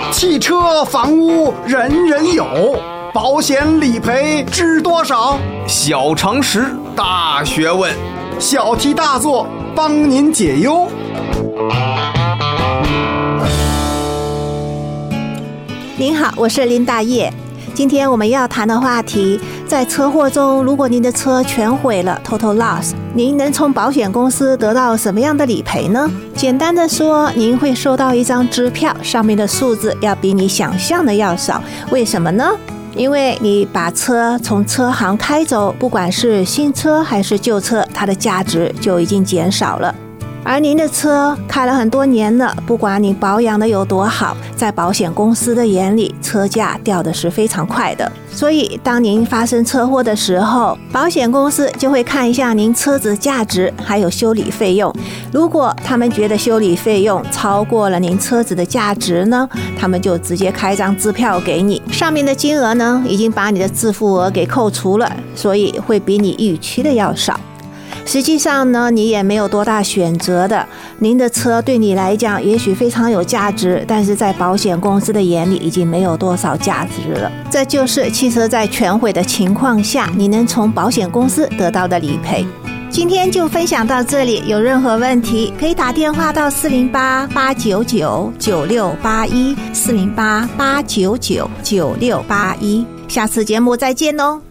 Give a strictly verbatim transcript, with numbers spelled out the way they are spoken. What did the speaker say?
汽车、房屋人人有，保险理赔知多少？ 小常识，大学问， 小题大做，帮您解忧。 您好，我是林大叶。今天我们要谈的话题，在车祸中，如果您的车全毁了 total loss， 您能从保险公司得到什么样的理赔呢？简单的说，您会收到一张支票，上面的数字要比你想象的要少。为什么呢？因为你把车从车行开走，不管是新车还是旧车，它的价值就已经减少了。而您的车开了很多年了，不管你保养的有多好，在保险公司的眼里，车价掉的是非常快的。所以当您发生车祸的时候，保险公司就会看一下您车子价值还有修理费用。如果他们觉得修理费用超过了您车子的价值呢，他们就直接开张支票给你，上面的金额呢已经把你的自付额给扣除了，所以会比你预期的要少。实际上呢，你也没有多大选择的。您的车对你来讲也许非常有价值，但是在保险公司的眼里已经没有多少价值了。这就是汽车在全毁的情况下，你能从保险公司得到的理赔。今天就分享到这里，有任何问题可以打电话到四零八 八九九 九六八一 四零八 八九九 九六八一。下次节目再见哦。